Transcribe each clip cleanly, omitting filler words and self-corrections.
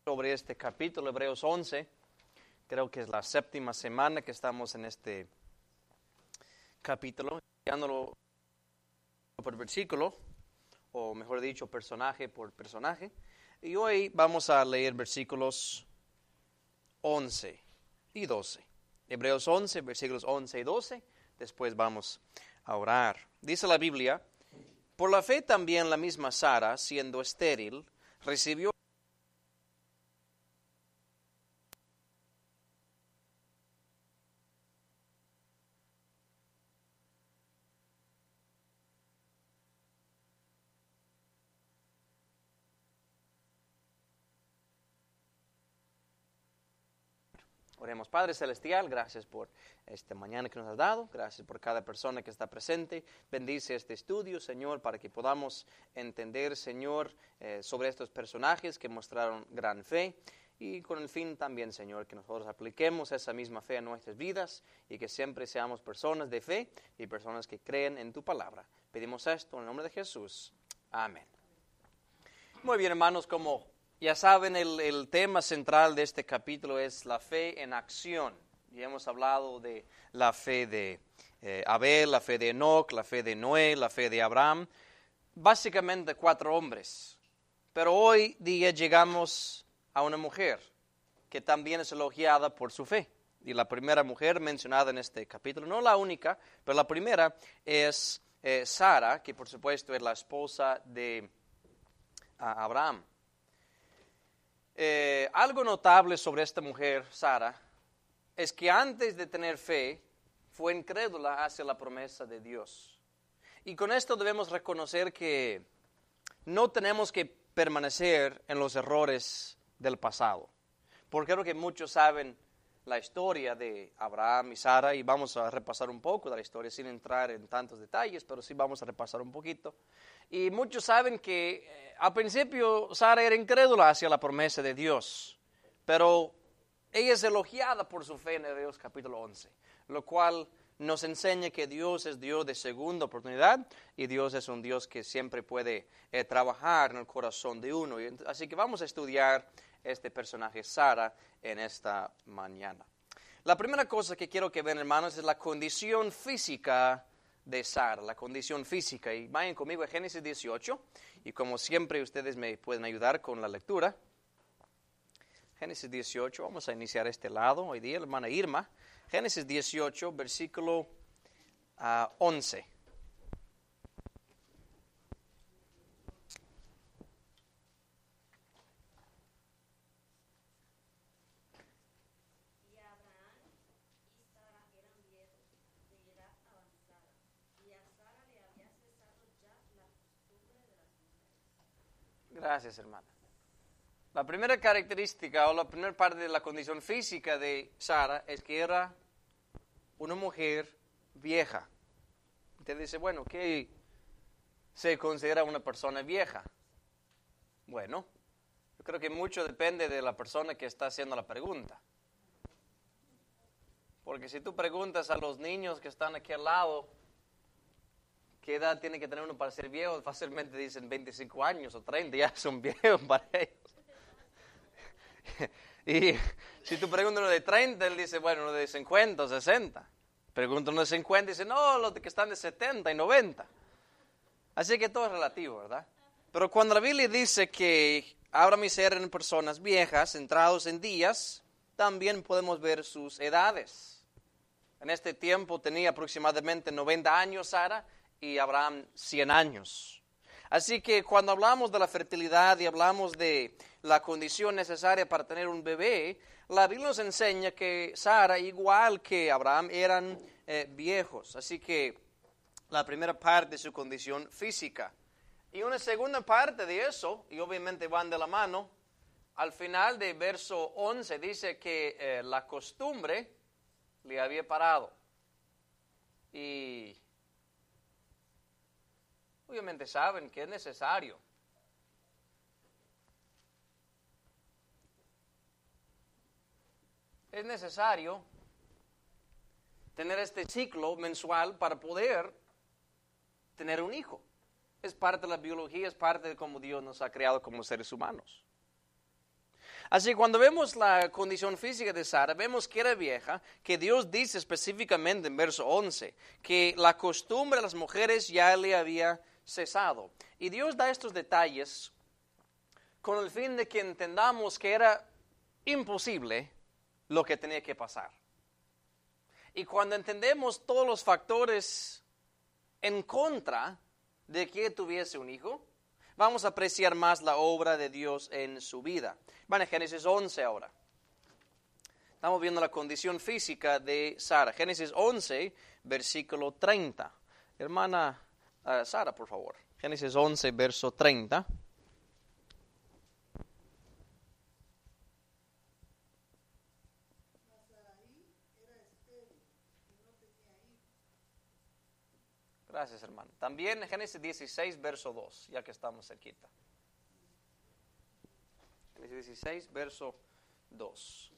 sobre este capítulo, Hebreos 11. Creo que es la séptima semana que estamos en este capítulo, estudiándolo por versículo, o mejor dicho, personaje por personaje. Y hoy vamos a leer versículos 11 y 12. Hebreos 11, versículos 11 y 12. Después vamos a orar. Dice la Biblia: por la fe también la misma Sara, siendo estéril, recibió Oremos. Padre Celestial, gracias por esta mañana que nos has dado, gracias por cada persona que está presente. Bendice este estudio, Señor, para que podamos entender, Señor, sobre estos personajes que mostraron gran fe, y con el fin también, Señor, que nosotros apliquemos esa misma fe a nuestras vidas y que siempre seamos personas de fe y personas que creen en tu palabra. Pedimos esto en el nombre de Jesús. Amén. Muy bien, hermanos, como ya saben, el tema central de este capítulo es la fe en acción. Ya hemos hablado de la fe de Abel, la fe de Enoc, la fe de Noé, la fe de Abraham. Básicamente 4 hombres. Pero hoy día llegamos a una mujer que también es elogiada por su fe. Y la primera mujer mencionada en este capítulo, no la única, pero la primera es Sara, que por supuesto es la esposa de Abraham. Algo notable sobre esta mujer, Sara, es que antes de tener fe, fue incrédula hacia la promesa de Dios. Y con esto debemos reconocer que no tenemos que permanecer en los errores del pasado. Porque creo que muchos saben la historia de Abraham y Sara, y vamos a repasar un poco de la historia sin entrar en tantos detalles, pero sí vamos a repasar un poquito. Y muchos saben que al principio Sara era incrédula hacia la promesa de Dios, pero ella es elogiada por su fe en Hebreos capítulo 11, lo cual nos enseña que Dios es Dios de segunda oportunidad y Dios es un Dios que siempre puede trabajar en el corazón de uno. Así que vamos a estudiar este personaje Sara en esta mañana. La primera cosa que quiero que vean, hermanos, es la condición física de Sara, la condición física. Y vayan conmigo a Génesis 18, y como siempre ustedes me pueden ayudar con la lectura. Génesis 18, vamos a iniciar este lado hoy día, la hermana Irma. Génesis 18, versículo 11. Gracias, hermana. La primera característica o la primera parte de la condición física de Sara es que era una mujer vieja. Usted dice, bueno, ¿qué se considera una persona vieja? Bueno, yo creo que mucho depende de la persona que está haciendo la pregunta. Porque si tú preguntas a los niños que están aquí al lado, ¿qué edad tiene que tener uno para ser viejo? Fácilmente dicen 25 años o 30, ya son viejos para ellos. Y si tú preguntas uno de 30, él dice, bueno, uno de 50 o 60. Pregunta uno de 50 y dice, no, los que están de 70 y 90. Así que todo es relativo, ¿verdad? Pero cuando la Biblia dice que Abraham y Sara eran personas viejas, centrados en días, también podemos ver sus edades. En este tiempo tenía aproximadamente 90 años Sara y Abraham 100 años. Así que cuando hablamos de la fertilidad y hablamos de la condición necesaria para tener un bebé, la Biblia nos enseña que Sara, igual que Abraham, eran viejos. Así que la primera parte de su condición física. Y una segunda parte de eso, y obviamente van de la mano, al final de verso 11 dice que la costumbre le había parado. Y obviamente saben que es necesario tener este ciclo mensual para poder tener un hijo. Es parte de la biología, es parte de cómo Dios nos ha creado como seres humanos. Así que cuando vemos la condición física de Sara, vemos que era vieja, que Dios dice específicamente en verso 11, que la costumbre de las mujeres ya le había cesado. Y Dios da estos detalles con el fin de que entendamos que era imposible lo que tenía que pasar. Y cuando entendemos todos los factores en contra de que tuviese un hijo, vamos a apreciar más la obra de Dios en su vida. Van a Génesis 11 ahora. Estamos viendo la condición física de Sara. Génesis 11, versículo 30. Hermana Sara, por favor. Génesis 11, verso 30. Gracias, hermano. También Génesis 16, verso 2, ya que estamos cerquita. Génesis 16, verso 2.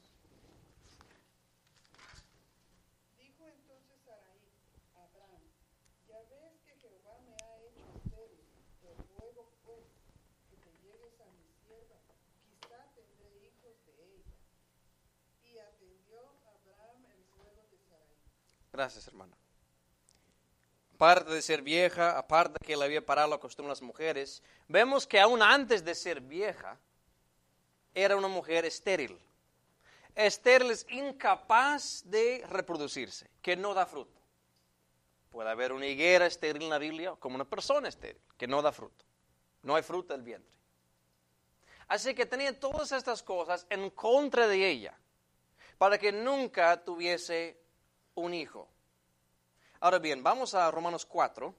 Dijo entonces Sarai a Abraham: ya ves que Jehová me ha hecho estéril, te ruego pues que te llegues a mi sierva, quizá tendré hijos de ella. Y atendió Abraham el ruego de Sarai. Gracias, hermano. Aparte de ser vieja, aparte de que le había parado la costumbre a las mujeres, vemos que aún antes de ser vieja, era una mujer estéril. Estéril es incapaz de reproducirse, que no da fruto. Puede haber una higuera estéril en la Biblia, como una persona estéril, que no da fruto. No hay fruto del vientre. Así que tenía todas estas cosas en contra de ella, para que nunca tuviese un hijo. Ahora bien, vamos a Romanos 4.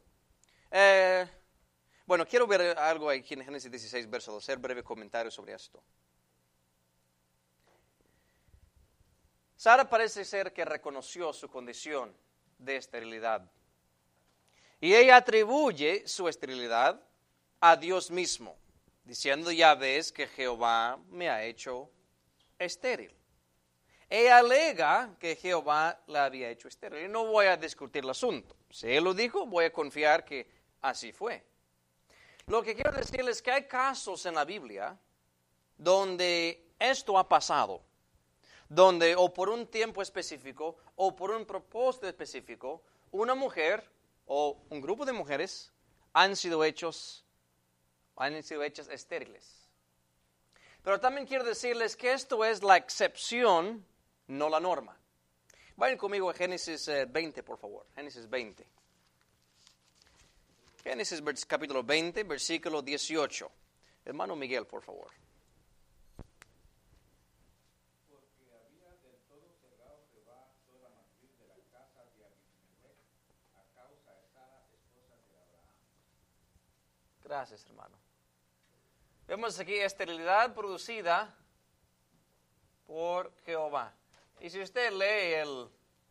Bueno, quiero ver algo aquí en Génesis 16, verso 2, hacer breve comentario sobre esto. Sara parece ser que reconoció su condición de esterilidad. Y ella atribuye su esterilidad a Dios mismo, diciendo: ya ves que Jehová me ha hecho estéril. Ella alega que Jehová la había hecho estéril. Y no voy a discutir el asunto. Si él lo dijo, voy a confiar que así fue. Lo que quiero decirles es que hay casos en la Biblia donde esto ha pasado. Donde o por un tiempo específico o por un propósito específico, una mujer o un grupo de mujeres han sido hechas estériles. Pero también quiero decirles que esto es la excepción, no la norma. Vayan conmigo a Génesis 20, por favor. Génesis 20. Génesis capítulo 20, versículo 18. Hermano Miguel, por favor. Porque había del todo cerrado Jehová toda la matriz de la casa de Abimelech a causa de Sara, esposa de Abraham. Gracias, hermano. Vemos aquí esterilidad producida por Jehová. Y si usted lee el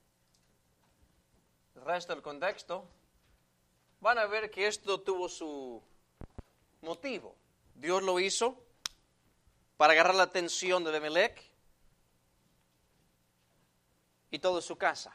resto del contexto, van a ver que esto tuvo su motivo. Dios lo hizo para agarrar la atención de Abimelech y toda su casa.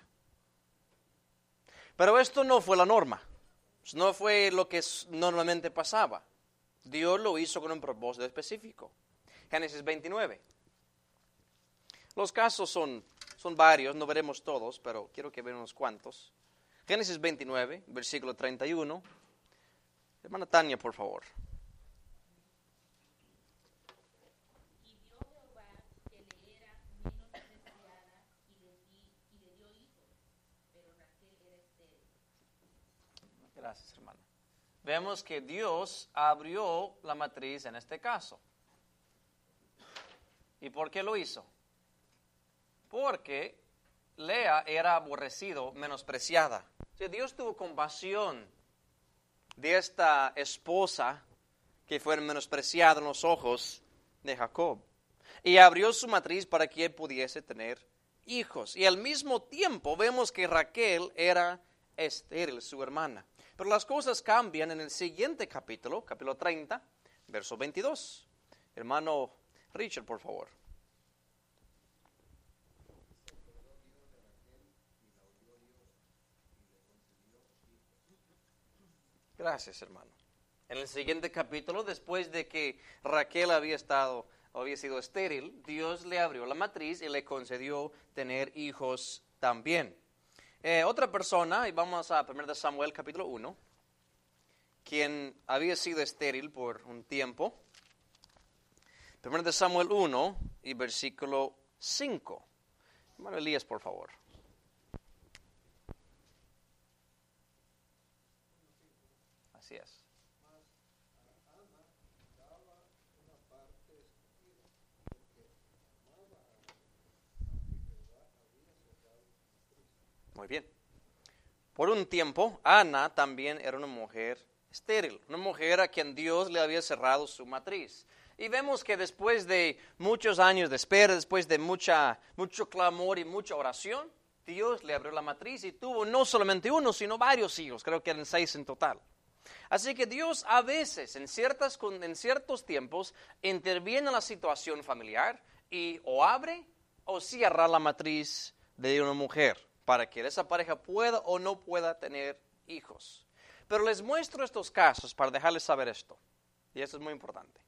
Pero esto no fue la norma. No fue lo que normalmente pasaba. Dios lo hizo con un propósito específico. Génesis 29. Los casos son varios, no veremos todos, pero quiero que vean unos cuantos. Génesis 29, versículo 31. Hermana Tania, por favor. Y vio Jehová que le era menospreciada y le dio hijos, pero Raquel era estéril. Gracias, hermana. Vemos que Dios abrió la matriz en este caso. ¿Y por qué lo hizo? Porque Lea era aborrecido, menospreciada. O sea, Dios tuvo compasión de esta esposa que fue menospreciada en los ojos de Jacob. Y abrió su matriz para que él pudiese tener hijos. Y al mismo tiempo vemos que Raquel era estéril, su hermana. Pero las cosas cambian en el siguiente capítulo, capítulo 30, verso 22. Hermano Richard, por favor. Gracias, hermano. En el siguiente capítulo, después de que Raquel había estado había sido estéril, Dios le abrió la matriz y le concedió tener hijos también. Otra persona, y vamos a 1 Samuel capítulo 1, quien había sido estéril por un tiempo. 1 Samuel 1 y versículo 5. Hermano Elías, por favor. Así es. Muy bien. Por un tiempo, Ana también era una mujer estéril, una mujer a quien Dios le había cerrado su matriz. Y vemos que después de muchos años de espera, después de mucho clamor y mucha oración, Dios le abrió la matriz y tuvo no solamente uno, sino varios hijos, creo que eran 6 en total. Así que Dios a veces, en ciertos tiempos, interviene en la situación familiar y o abre o cierra la matriz de una mujer para que esa pareja pueda o no pueda tener hijos. Pero les muestro estos casos para dejarles saber esto, y esto es muy importante.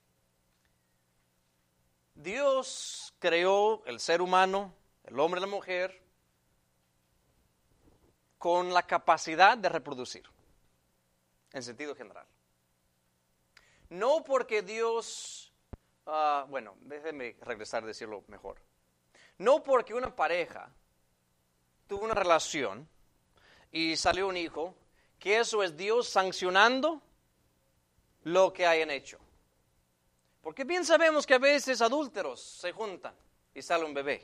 Dios creó el ser humano, el hombre y la mujer, con la capacidad de reproducir, en sentido general. No porque Dios, déjenme regresar a decirlo mejor. No porque una pareja tuvo una relación y salió un hijo, que eso es Dios sancionando lo que hayan hecho. Porque bien sabemos que a veces adúlteros se juntan y sale un bebé.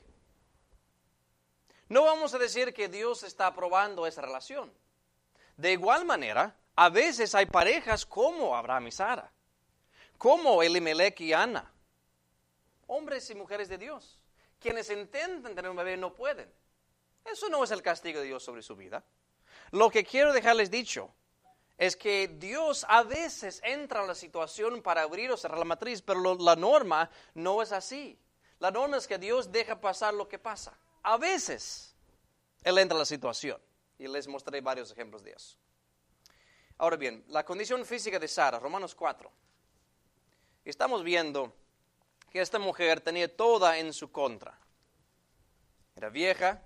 No vamos a decir que Dios está aprobando esa relación. De igual manera, a veces hay parejas como Abraham y Sara, como Elimelech y Ana, hombres y mujeres de Dios, quienes intentan tener un bebé y no pueden. Eso no es el castigo de Dios sobre su vida. Lo que quiero dejarles dicho es que Dios a veces entra en la situación para abrir o cerrar la matriz, pero la norma no es así. La norma es que Dios deja pasar lo que pasa. A veces Él entra en la situación y les mostraré varios ejemplos de eso. Ahora bien, la condición física de Sara, Romanos 4. Estamos viendo que esta mujer tenía toda en su contra. Era vieja.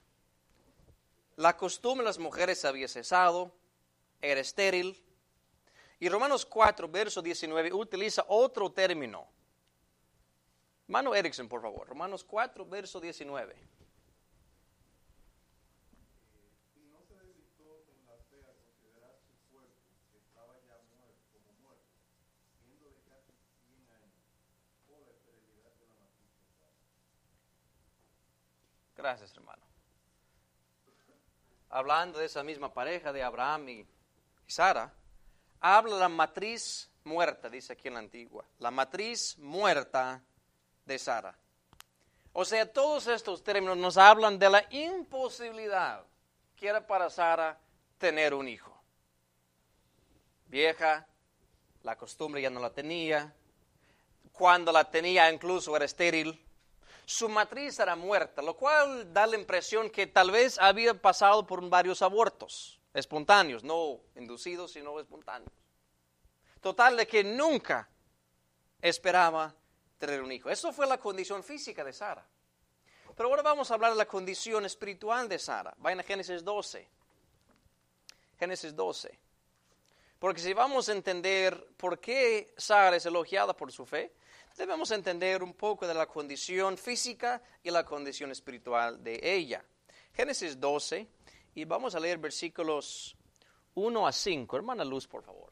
La costumbre de las mujeres había cesado, era estéril. Y Romanos 4, verso 19, utiliza otro término. Mano Erickson, por favor. Romanos 4, verso 19. Y no se deleitó en la fe a considerar su cuerpo, que estaba ya muerto, siendo de casi 100 años, por la esterilidad de la matriz de Sara. Gracias, hermano. Hablando de esa misma pareja de Abraham y Sara, habla de la matriz muerta, dice aquí en la antigua, la matriz muerta de Sara. O sea, todos estos términos nos hablan de la imposibilidad que era para Sara tener un hijo. Vieja, la costumbre ya no la tenía, cuando la tenía incluso era estéril. Su matriz era muerta, lo cual da la impresión que tal vez había pasado por varios abortos espontáneos, no inducidos, sino espontáneos. Total de que nunca esperaba tener un hijo. Eso fue la condición física de Sara. Pero ahora vamos a hablar de la condición espiritual de Sara. Vayan a Génesis 12. Génesis 12. Porque si vamos a entender por qué Sara es elogiada por su fe, debemos entender un poco de la condición física y la condición espiritual de ella. Génesis 12, y vamos a leer versículos 1 a 5. Hermana Luz, por favor.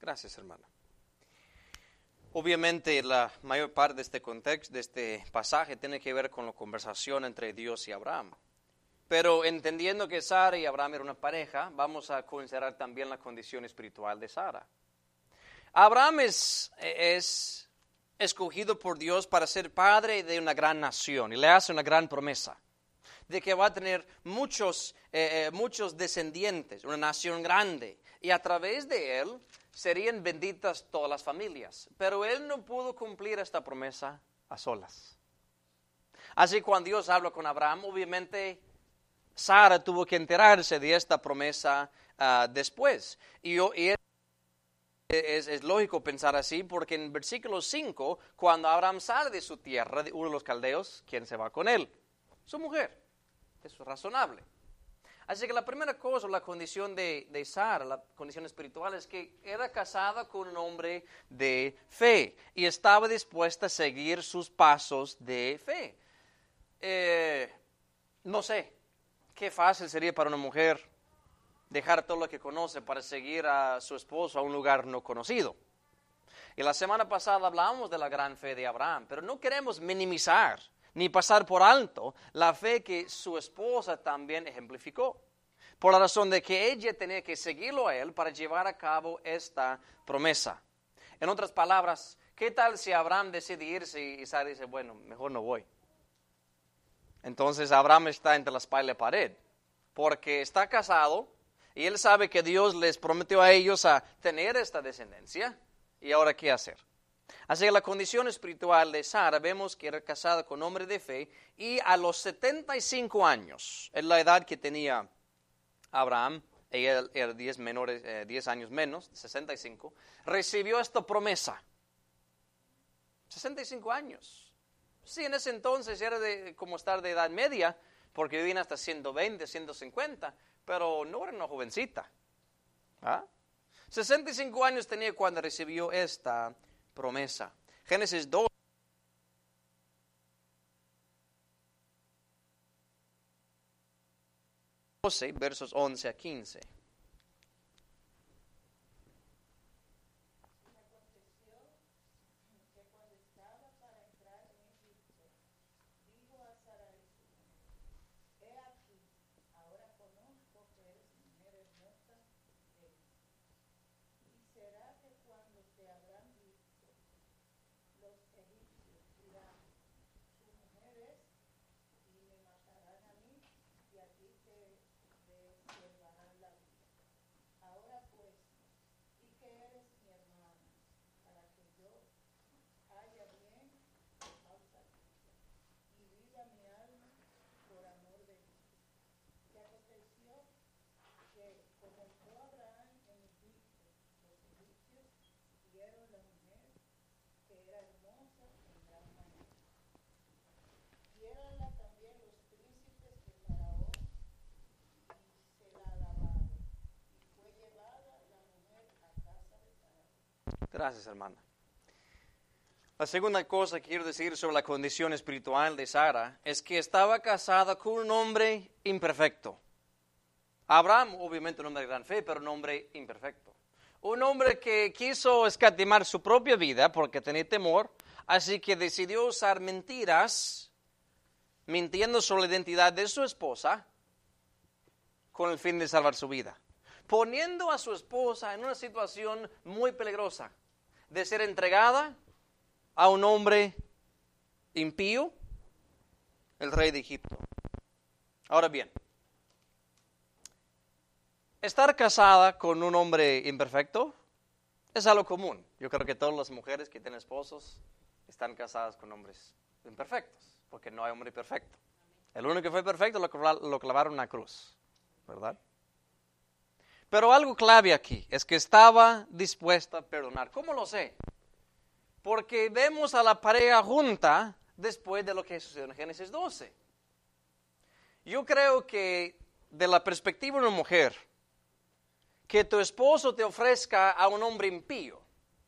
Gracias, hermana. Obviamente la mayor parte de este contexto, de este pasaje, tiene que ver con la conversación entre Dios y Abraham. Pero entendiendo que Sara y Abraham eran una pareja, vamos a considerar también la condición espiritual de Sara. Abraham es escogido por Dios para ser padre de una gran nación y le hace una gran promesa de que va a tener muchos descendientes, una nación grande, y a través de él serían benditas todas las familias. Pero él no pudo cumplir esta promesa a solas. Así que cuando Dios habla con Abraham, obviamente Sara tuvo que enterarse de esta promesa después. Y es lógico pensar así, porque en versículo 5, cuando Abraham sale de su tierra, de uno de los caldeos, ¿quién se va con él? Su mujer. Eso es razonable. Así que la primera cosa, la condición de Sara, la condición espiritual, es que era casada con un hombre de fe y estaba dispuesta a seguir sus pasos de fe. No sé, qué fácil sería para una mujer dejar todo lo que conoce para seguir a su esposo a un lugar no conocido. Y la semana pasada hablamos de la gran fe de Abraham, pero no queremos minimizar ni pasar por alto la fe que su esposa también ejemplificó, por la razón de que ella tenía que seguirlo a él para llevar a cabo esta promesa. En otras palabras, ¿qué tal si Abraham decide irse y Sara dice, bueno, mejor no voy? Entonces Abraham está entre la espalda y la pared, porque está casado y él sabe que Dios les prometió a ellos a tener esta descendencia, y ahora ¿qué hacer? Así que la condición espiritual de Sara vemos que era casada con hombre de fe y a los 75 años, en la edad que tenía Abraham, ella era 10 años menos, 65, recibió esta promesa. 65 años. Sí, en ese entonces era como estar de edad media, porque vivían hasta 120, 150, pero no era una jovencita. 65 años tenía cuando recibió esta promesa. Génesis 2. Versos 11 a 15. Gracias, hermana. La segunda cosa que quiero decir sobre la condición espiritual de Sara es que estaba casada con un hombre imperfecto. Abraham, obviamente un hombre de gran fe, pero un hombre imperfecto. Un hombre que quiso escatimar su propia vida porque tenía temor, así que decidió usar mentiras, mintiendo sobre la identidad de su esposa, con el fin de salvar su vida, poniendo a su esposa en una situación muy peligrosa, de ser entregada a un hombre impío, el rey de Egipto. Ahora bien, estar casada con un hombre imperfecto es algo común. Yo creo que todas las mujeres que tienen esposos están casadas con hombres imperfectos, porque no hay hombre perfecto. El único que fue perfecto lo clavaron en una cruz, ¿verdad? Pero algo clave aquí es que estaba dispuesta a perdonar. ¿Cómo lo sé? Porque vemos a la pareja junta después de lo que sucedió en Génesis 12. Yo creo que de la perspectiva de una mujer, que tu esposo te ofrezca a un hombre impío,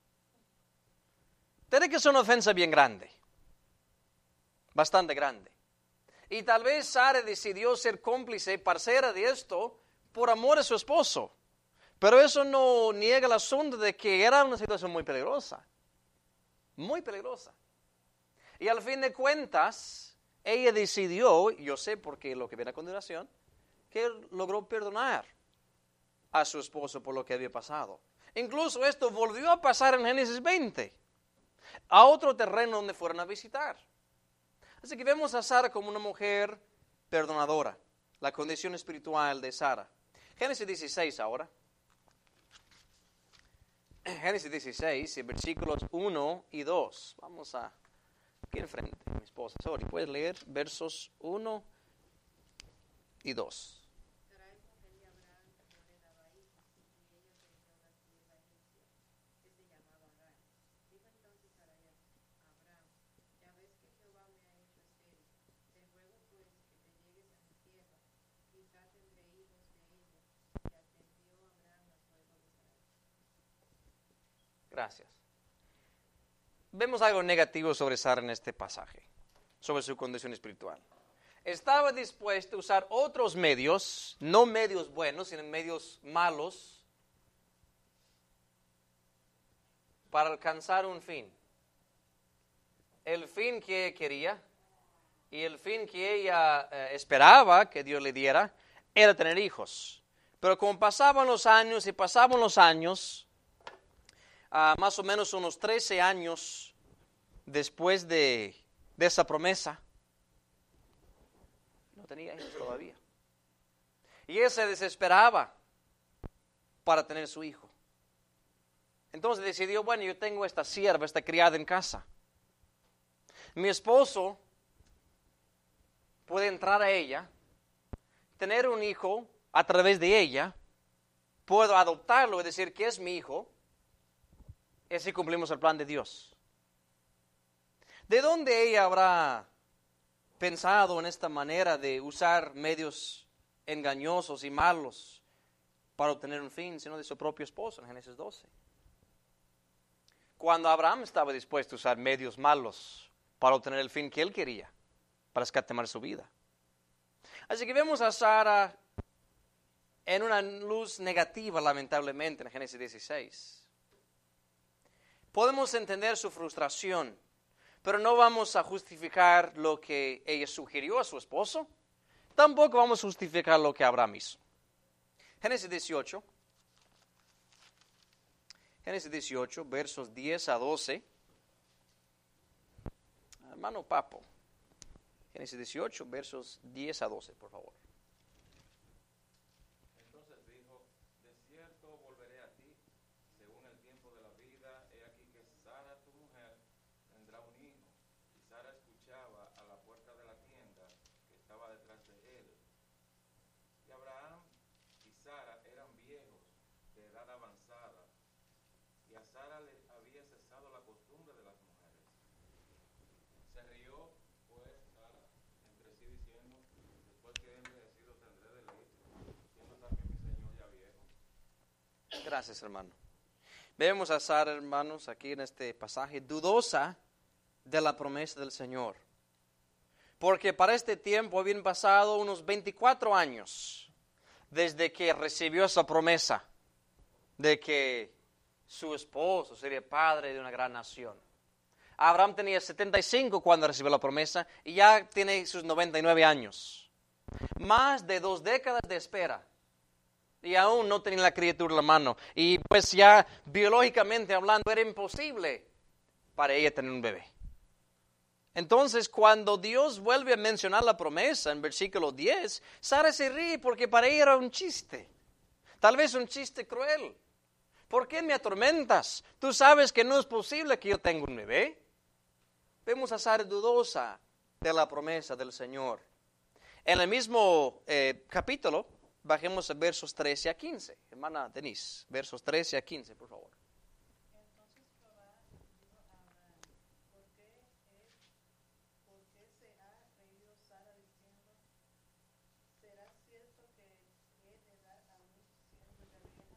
tiene que ser una ofensa bien grande, bastante grande. Y tal vez Sara decidió ser cómplice, parcera de esto, por amor a su esposo. Pero eso no niega el asunto de que era una situación muy peligrosa. Muy peligrosa. Y al fin de cuentas, ella decidió, yo sé por qué lo que viene a continuación, que logró perdonar a su esposo por lo que había pasado. Incluso esto volvió a pasar en Génesis 20, a otro terreno donde fueron a visitar. Así que vemos a Sara como una mujer perdonadora, la condición espiritual de Sara. Génesis 16 ahora. Génesis 16, versículos 1 y 2. Vamos a aquí enfrente, mi esposa. Sorry, ¿puedes leer versos 1 y 2? Sarai, mujer de Abraham, no le daba hijos, y ella tenía una sierva egipcia que se llamaba Agar. Dijo entonces Sarai a Abraham, ya ves que Jehová me ha hecho estéril, te ruego pues que te llegues a mi tierra, quizá tendré hijos de ella. Y atendió Abraham al ruego de Sarai. Gracias. Vemos algo negativo sobre Sara en este pasaje, sobre su condición espiritual. Estaba dispuesta a usar otros medios, no medios buenos, sino medios malos, para alcanzar un fin. El fin que ella quería y el fin que ella esperaba que Dios le diera era tener hijos. Pero como pasaban los años, más o menos unos 13 años después de esa promesa, no tenía hijos todavía. Y él se desesperaba para tener su hijo. Entonces decidió, bueno, yo tengo esta sierva, esta criada en casa. Mi esposo puede entrar a ella, tener un hijo a través de ella, puedo adoptarlo y decir que es mi hijo, y así cumplimos el plan de Dios. ¿De dónde ella habrá pensado en esta manera de usar medios engañosos y malos para obtener un fin, sino de su propio esposo en Génesis 12? Cuando Abraham estaba dispuesto a usar medios malos para obtener el fin que él quería, para escatimar su vida. Así que vemos a Sara en una luz negativa, lamentablemente, en Génesis 16. Podemos entender su frustración, pero no vamos a justificar lo que ella sugirió a su esposo. Tampoco vamos a justificar lo que Abraham hizo. Génesis 18. Génesis 18, versos 10 a 12. Hermano Papo. Génesis 18, versos 10 a 12, por favor. Entonces dijo, de cierto volveré a ti, según el tiempo de la vida, he aquí que Sara tu mujer tendrá un hijo. Y Sara escuchaba a la puerta de la tienda que estaba detrás de él. Y Abraham y Sara eran viejos, de edad avanzada, y a Sara le había cesado la costumbre de las mujeres. Se rió pues Sara entre sí diciendo, después que he envejecido tendré deleite, siendo también mi señor ya viejo. Gracias, hermano. Vemos a Sara, hermanos, aquí en este pasaje, dudosa de la promesa del Señor. Porque para este tiempo habían pasado unos 24 años desde que recibió esa promesa de que su esposo sería padre de una gran nación. Abraham tenía 75 cuando recibió la promesa y ya tiene sus 99 años. Más de 2 décadas de espera. Y aún no tenía la criatura en la mano. Y pues ya biológicamente hablando era imposible para ella tener un bebé. Entonces cuando Dios vuelve a mencionar la promesa en versículo 10, Sara se ríe porque para ella era un chiste. Tal vez un chiste cruel. ¿Por qué me atormentas? Tú sabes que no es posible que yo tenga un bebé. Vemos a Sara dudosa de la promesa del Señor. En el mismo capítulo, bajemos a versos 13 a 15. Hermana Denise, versos 13 a 15, por favor. Entonces Jehová dijo a Abraham, ¿por qué se ha reído Sara diciendo, ¿será cierto que he de dar a luz siendo ya vieja?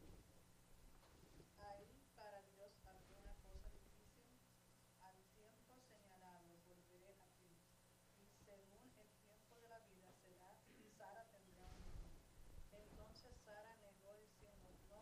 ¿Hay para Dios alguna cosa difícil? Al tiempo señalado volveré a ti, y según el tiempo de la vida Sara tendrá un hijo. Entonces Sara negó diciendo, no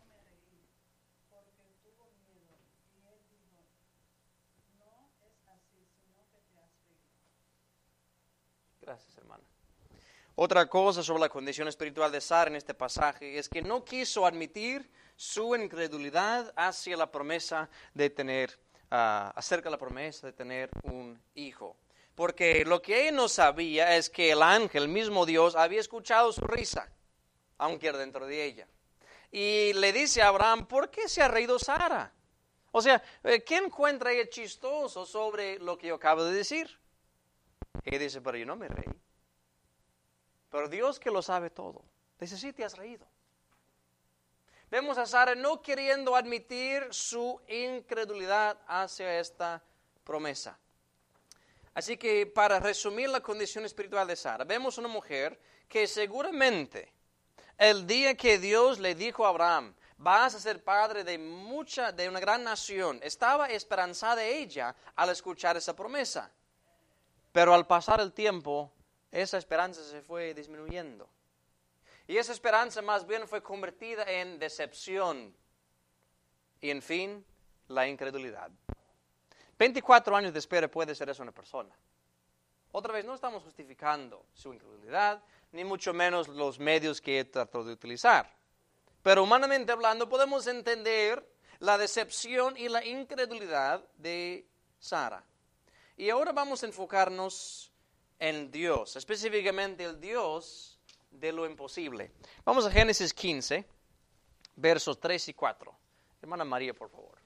Gracias, hermana. Otra cosa sobre la condición espiritual de Sara en este pasaje es que no quiso admitir su incredulidad hacia la promesa de tener, acerca de la promesa de tener un hijo. Porque lo que ella no sabía es que el ángel, el mismo Dios, había escuchado su risa, aunque era dentro de ella. Y le dice a Abraham, ¿por qué se ha reído Sara? O sea, ¿qué encuentra ella chistoso sobre lo que yo acabo de decir? Ella dice, pero yo no me reí. Pero Dios que lo sabe todo, dice, sí, te has reído. Vemos a Sara no queriendo admitir su incredulidad hacia esta promesa. Así que para resumir la condición espiritual de Sara, vemos una mujer que seguramente el día que Dios le dijo a Abraham, vas a ser padre de una gran nación, estaba esperanzada ella al escuchar esa promesa. Pero al pasar el tiempo, esa esperanza se fue disminuyendo. Y esa esperanza más bien fue convertida en decepción. Y en fin, la incredulidad. 24 años de espera puede ser eso una persona. Otra vez, no estamos justificando su incredulidad, ni mucho menos los medios que trató de utilizar. Pero humanamente hablando, podemos entender la decepción y la incredulidad de Sara. Y ahora vamos a enfocarnos en Dios, específicamente el Dios de lo imposible. Vamos a Génesis 15, versos 3 y 4. Hermana María, por favor.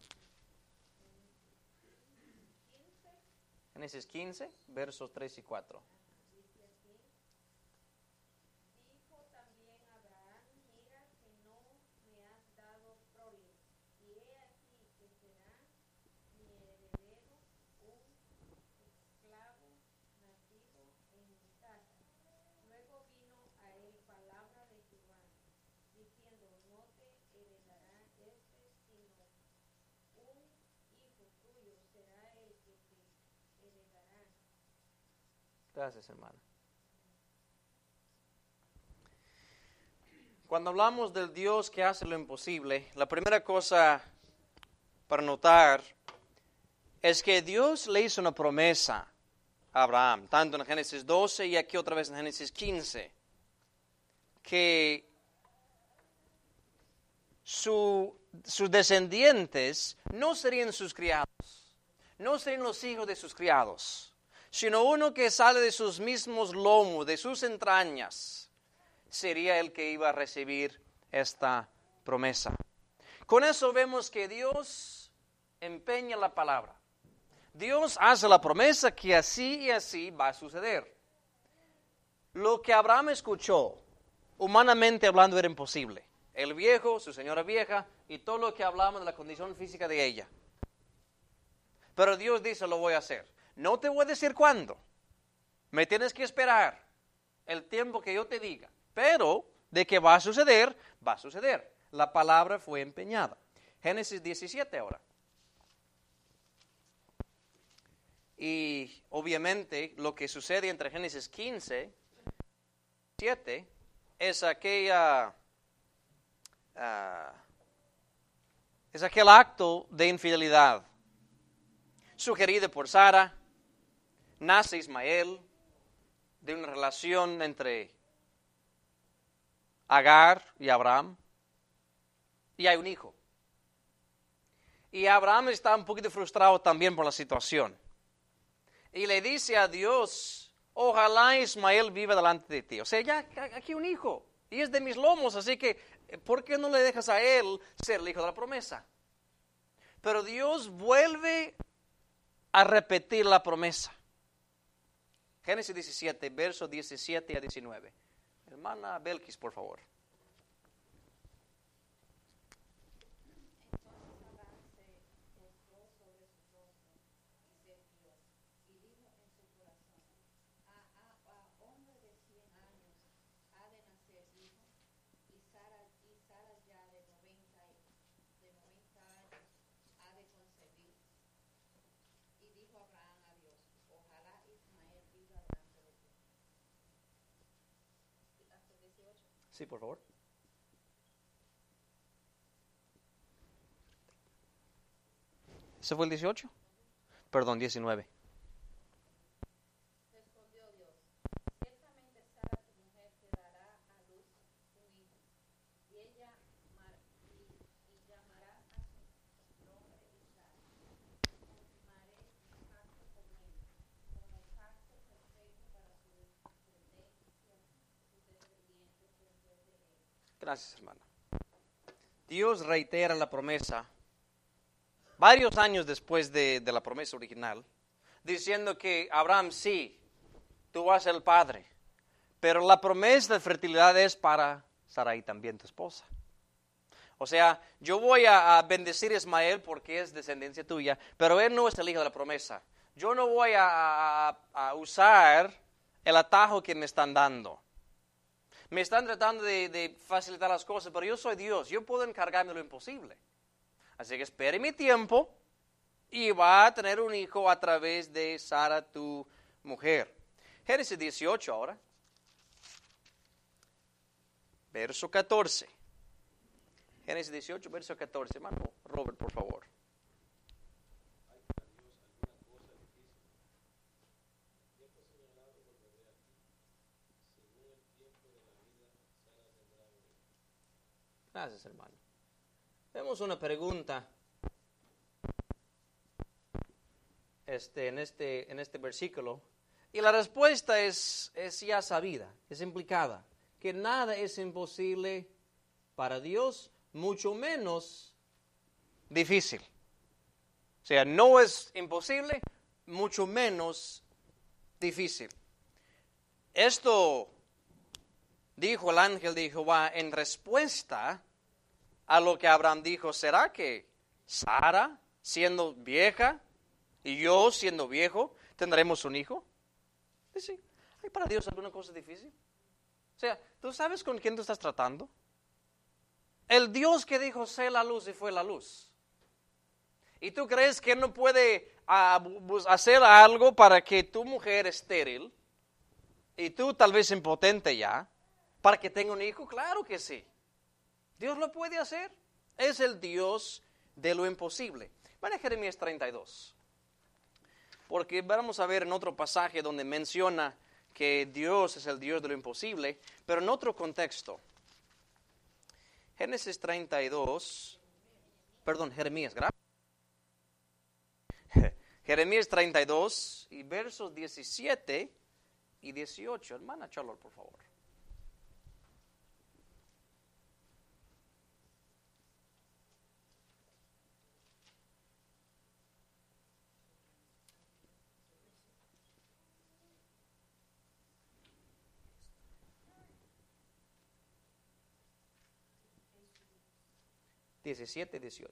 Génesis 15, versos 3 y 4. Dijo también Abraham, mira que no me has dado prole, y he aquí que será mi heredero un esclavo nacido en mi casa. Luego vino a él palabra de Jehová, diciendo, no te heredará sino un hijo tuyo será el que te heredará. Gracias, hermana. Cuando hablamos del Dios que hace lo imposible, la primera cosa para notar es que Dios le hizo una promesa a Abraham, tanto en Génesis 12 y aquí otra vez en Génesis 15, que sus descendientes no serían sus criados, no serían los hijos de sus criados, sino uno que sale de sus mismos lomos, de sus entrañas, sería el que iba a recibir esta promesa. Con eso vemos que Dios empeña la palabra. Dios hace la promesa que así y así va a suceder. Lo que Abraham escuchó, humanamente hablando, era imposible. El viejo, su señora vieja y todo lo que hablamos de la condición física de ella. Pero Dios dice, lo voy a hacer. No te voy a decir cuándo. Me tienes que esperar el tiempo que yo te diga. Pero de que va a suceder, va a suceder. La palabra fue empeñada. Génesis 17 ahora. Y obviamente lo que sucede entre Génesis 15 y 17 es aquel acto de infidelidad sugerido por Sara. Nace Ismael de una relación entre Agar y Abraham. Y hay un hijo. Y Abraham está un poquito frustrado también por la situación. Y le dice a Dios, ojalá Ismael viva delante de ti. O sea, ya aquí un hijo. Y es de mis lomos, así que ¿por qué no le dejas a él ser el hijo de la promesa? Pero Dios vuelve a repetir la promesa. Génesis 17, versos 17 a 19. Hermana Belkis, por favor. Entonces Abraham se postró sobre su rostro y se rió, y dijo en su corazón, a hombre de 100 años ha de nacer hijo, y Sara ya de 90 años ha de concebir. Y dijo Abraham a Dios, ojalá Ismael viva delante de ti. Hasta el 18. Sí, por favor. ¿Ese fue el 18? Perdón, 19. Respondió Dios, Gracias, hermano. Dios reitera la promesa varios años después de la promesa original, diciendo que Abraham, sí, tú vas a ser el padre, pero la promesa de fertilidad es para Sarai también, tu esposa. O sea, yo voy a bendecir a Ismael porque es descendencia tuya, pero él no es el hijo de la promesa. Yo no voy a usar el atajo que me están dando. Me están tratando de facilitar las cosas, pero yo soy Dios, yo puedo encargarme de lo imposible. Así que espere mi tiempo y va a tener un hijo a través de Sara, tu mujer. Génesis 18 ahora, verso 14. Génesis 18, verso 14. Hermano Robert, por favor. Gracias, hermano. Vemos una pregunta en este versículo, y la respuesta es ya sabida, es implicada, que nada es imposible para Dios, mucho menos difícil. O sea, no es imposible, mucho menos difícil. Esto dijo el ángel de Jehová en respuesta a lo que Abraham dijo: ¿será que Sara, siendo vieja, y yo siendo viejo, tendremos un hijo? Dice, ¿hay para Dios alguna cosa difícil? O sea, ¿tú sabes con quién tú estás tratando? El Dios que dijo, sé la luz, y fue la luz. ¿Y tú crees que Él no puede hacer algo para que tu mujer estéril, y tú tal vez impotente ya, para que tenga un hijo? Claro que sí. Dios lo puede hacer. Es el Dios de lo imposible. Van a Jeremías 32. Porque vamos a ver en otro pasaje donde menciona que Dios es el Dios de lo imposible, pero en otro contexto. Génesis 32, perdón, Jeremías, gracias. Jeremías 32 y versos 17 y 18. Hermana Charlotte, por favor. Oh 17, 18.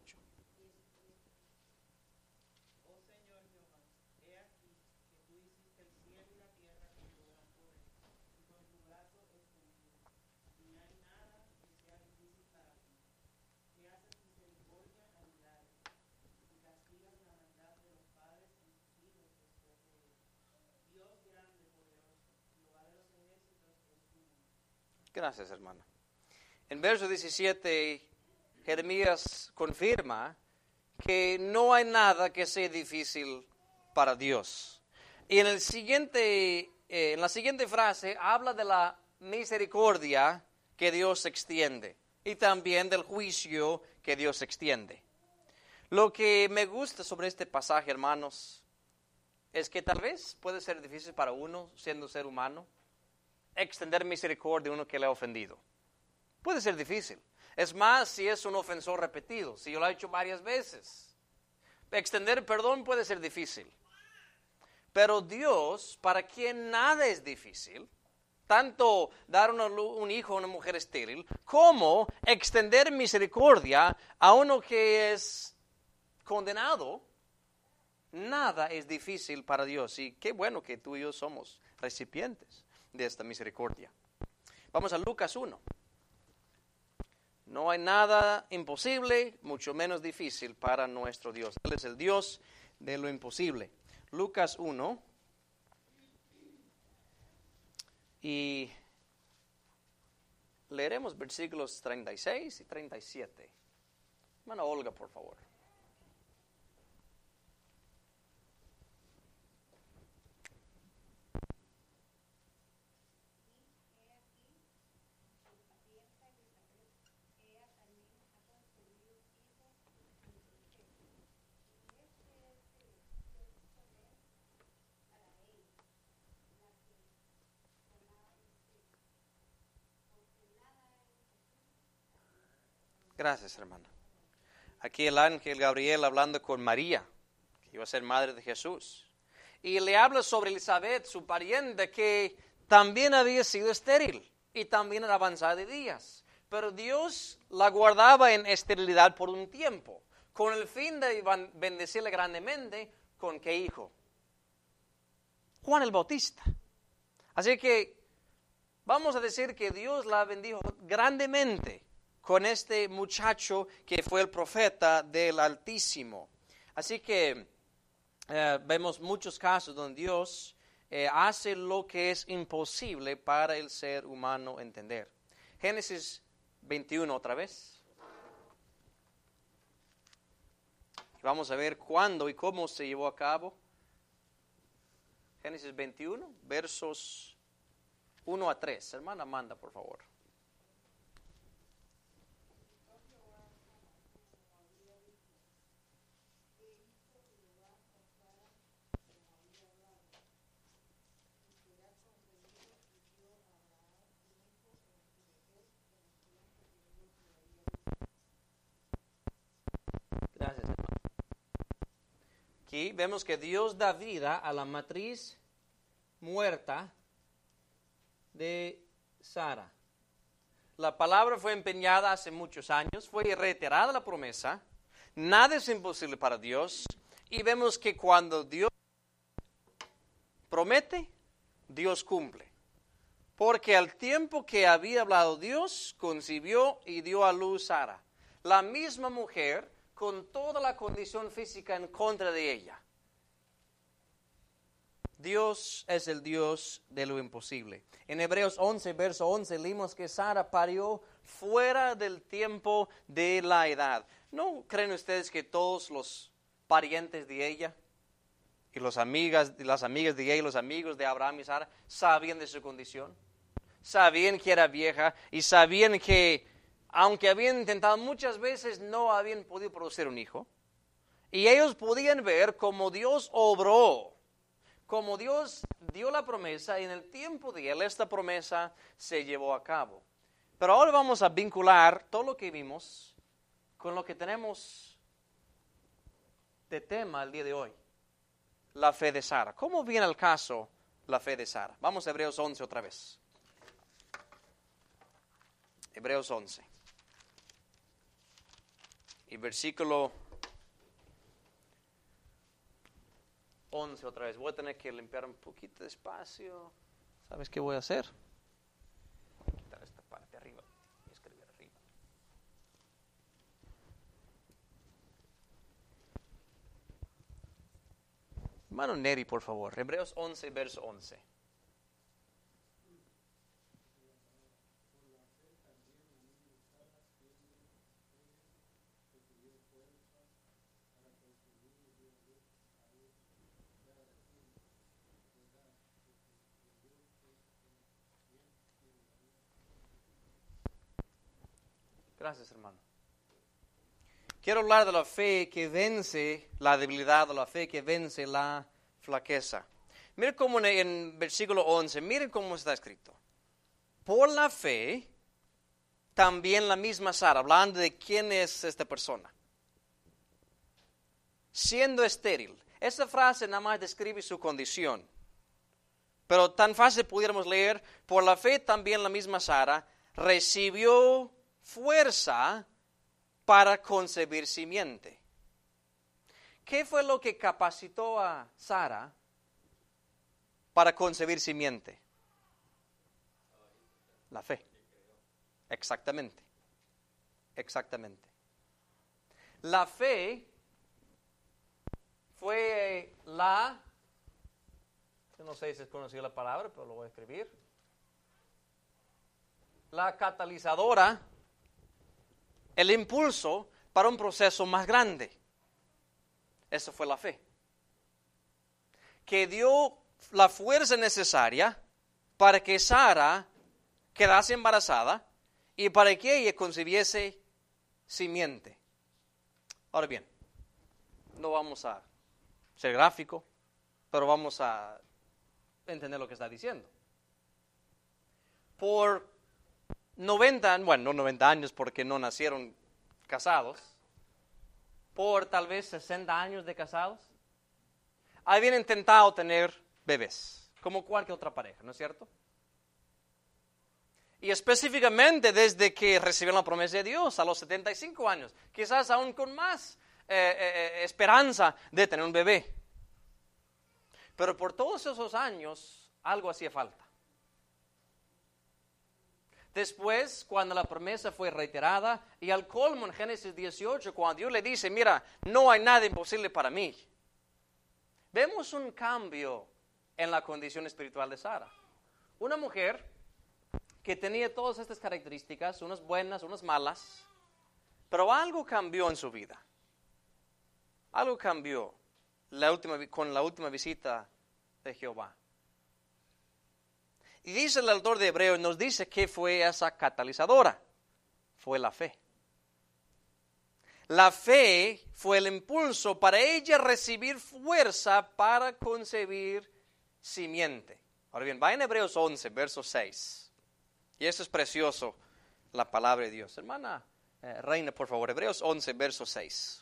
Señor Jehová, he aquí que tú hiciste el cielo y la tierra con tu gran poder, y con tu brazo extendido. Ni hay nada que sea difícil para ti. Que haces misericordia a millares, y castigas la maldad de los padres en sus hijos después de ellos. Dios grande, poderoso, Jehová de los ejércitos es tu nombre. Gracias, hermana. En verso 17, Jeremías confirma que no hay nada que sea difícil para Dios. Y en la siguiente frase habla de la misericordia que Dios extiende y también del juicio que Dios extiende. Lo que me gusta sobre este pasaje, hermanos, es que tal vez puede ser difícil para uno, siendo ser humano, extender misericordia a uno que le ha ofendido. Puede ser difícil. Es más, si es un ofensor repetido, si yo lo he hecho varias veces. Extender perdón puede ser difícil. Pero Dios, para quien nada es difícil, tanto dar un hijo a una mujer estéril, como extender misericordia a uno que es condenado, nada es difícil para Dios. Y qué bueno que tú y yo somos recipientes de esta misericordia. Vamos a Lucas 1. No hay nada imposible, mucho menos difícil para nuestro Dios. Él es el Dios de lo imposible. Lucas 1. Y leeremos versículos 36 y 37. Hermana Olga, por favor. Gracias, hermana. Aquí el ángel Gabriel hablando con María, que iba a ser madre de Jesús. Y le habla sobre Elizabeth, su pariente, que también había sido estéril y también era avanzada de días. Pero Dios la guardaba en esterilidad por un tiempo, con el fin de bendecirle grandemente. ¿Con qué hijo? Juan el Bautista. Así que vamos a decir que Dios la bendijo grandemente con este muchacho que fue el profeta del Altísimo. Así que vemos muchos casos donde Dios hace lo que es imposible para el ser humano entender. Génesis 21 otra vez. Vamos a ver cuándo y cómo se llevó a cabo. Génesis 21, versos 1 a 3. Hermana Amanda, por favor. Gracias, hermano. Aquí vemos que Dios da vida a la matriz muerta de Sara. La palabra fue empeñada hace muchos años, fue reiterada la promesa, nada es imposible para Dios, y vemos que cuando Dios promete, Dios cumple. Porque al tiempo que había hablado Dios, concibió y dio a luz Sara, la misma mujer con toda la condición física en contra de ella. Dios es el Dios de lo imposible. En Hebreos 11, verso 11, leímos que Sara parió fuera del tiempo de la edad. ¿No creen ustedes que todos los parientes de ella y las amigas de ella y los amigos de Abraham y Sara sabían de su condición? Sabían que era vieja y sabían que, aunque habían intentado muchas veces, no habían podido producir un hijo. Y ellos podían ver cómo Dios obró, como Dios dio la promesa, y en el tiempo de Él esta promesa se llevó a cabo. Pero ahora vamos a vincular todo lo que vimos con lo que tenemos de tema el día de hoy, la fe de Sara. ¿Cómo viene al caso la fe de Sara? Vamos a Hebreos 11 otra vez. Hebreos 11. Y versículo 11 otra vez. Voy a tener que limpiar un poquito de espacio. ¿Sabes qué voy a hacer? Voy a quitar esta parte arriba y escribir arriba. Hermano Neri, por favor. Hebreos 11, verso 11. Gracias, hermano. Quiero hablar de la fe que vence la debilidad, de la fe que vence la flaqueza. Miren cómo en versículo 11, miren cómo está escrito. Por la fe, también la misma Sara, hablando de quién es esta persona, siendo estéril. Esta frase nada más describe su condición. Pero tan fácil pudiéramos leer, por la fe también la misma Sara recibió fuerza para concebir simiente. ¿Qué fue lo que capacitó a Sara para concebir simiente? La fe. Exactamente. Exactamente. La fe fue yo no sé si es conocida la palabra, pero lo voy a escribir. La catalizadora, el impulso para un proceso más grande. Eso fue la fe. Que dio la fuerza necesaria para que Sara quedase embarazada y para que ella concibiese simiente. Ahora bien, no vamos a ser gráfico, pero vamos a entender lo que está diciendo. Por 90 años porque no nacieron casados, por tal vez 60 años de casados, habían intentado tener bebés, como cualquier otra pareja, ¿no es cierto? Y específicamente desde que recibieron la promesa de Dios a los 75 años, quizás aún con más esperanza de tener un bebé. Pero por todos esos años algo hacía falta. Después, cuando la promesa fue reiterada y al colmo en Génesis 18, cuando Dios le dice, mira, no hay nada imposible para mí, vemos un cambio en la condición espiritual de Sara. Una mujer que tenía todas estas características, unas buenas, unas malas, pero algo cambió en su vida. Algo cambió con la última visita de Jehová. Y dice el autor de Hebreos, nos dice que fue esa catalizadora. Fue la fe. La fe fue el impulso para ella recibir fuerza para concebir simiente. Ahora bien, va en Hebreos 11, verso 6. Y eso es precioso, la palabra de Dios. Hermana Reina, por favor, Hebreos 11, verso 6.